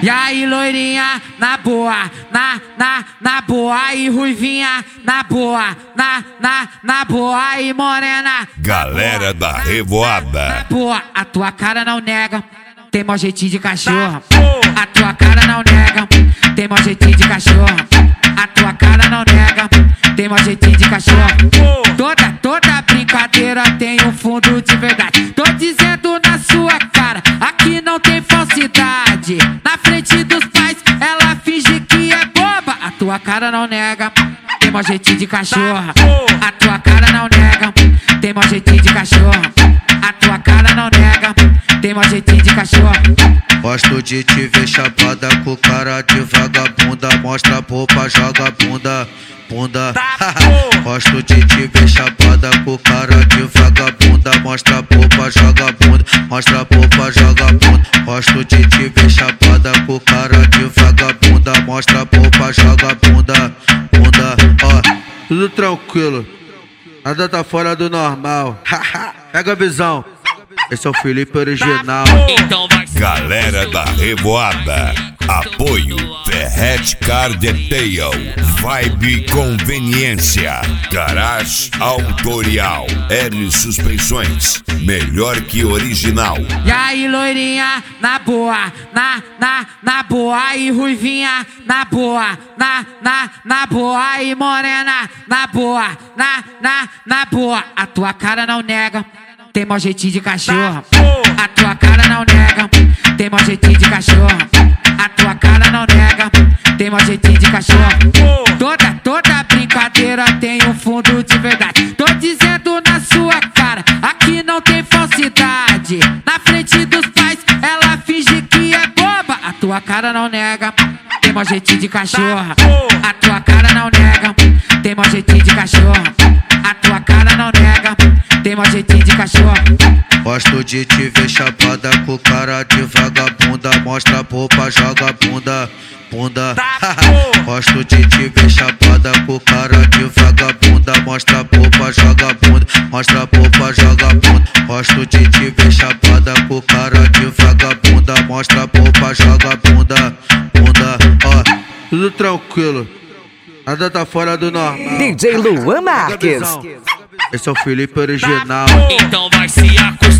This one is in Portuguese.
E aí, loirinha, na boa, na boa. E ruivinha, na boa, na boa. E morena, galera da Revoada. na boa. A tua cara não nega, tem mau jeitinho de cachorro. A tua cara não nega, tem mau jeitinho de cachorro. A tua cara não nega, tem mau jeitinho de cachorro. Toda brincadeira tem um fundo de verdade. Tô dizendo na sua cara, aqui não tem falsidade. Na frente dos pais, ela finge que é boba. A tua cara não nega, tem mau jeitinho de cachorro. A tua cara não nega, tem mau jeitinho de cachorro. A tua cara não nega, tem mau jeitinho de cachorro. Gosto de te ver chapada com cara de vagabunda. Mostra a roupa, joga a bunda. Gosto de te ver chapada com cara de vagabunda. Mostra a roupa, joga a bunda. Mostra a roupa, joga a bunda. Gosto de te ver chapada com cara de vagabunda. Mostra a roupa, joga a bunda. Ó, tudo tranquilo, nada tá fora do normal. Pega a visão, esse é o Felipe original. Então vai ser Galera da Revoada. Apoio Ferret Car Detail, Vibe Conveniência, Garage Autorial, L Suspensões, melhor que original. E aí, loirinha, na boa, na boa. E ruivinha, na boa, na boa. E morena, na boa, na boa. A tua cara não nega, tem mau jeitinho de cachorro. A tua cara não nega, tem mau jeitinho de cachorro. A tua cara não nega, tem mau jeitinho de cachorro. Toda brincadeira tem um fundo de verdade. Tô dizendo na sua cara, aqui não tem falsidade. Na frente dos pais, ela finge que é boba. A tua cara não nega, tem mau jeitinho de cachorro. A tua cara não nega, tem mau jeitinho de cachorro. A tua cara não nega, tem mau jeitinho de cachorro. Gosto de te ver chapada com cara de vagabunda. Mostra a roupa, joga a bunda. Gosto de te ver chapada com cara de vagabunda. Mostra a roupa, joga a bunda. Mostra a roupa, joga a bunda. Gosto de te ver chapada com cara de vagabunda. Mostra a roupa, joga a bunda. Ó, tudo tranquilo, nada tá fora do normal. DJ Luan Marques. Esse é o Felipe original. Então vai se acordar.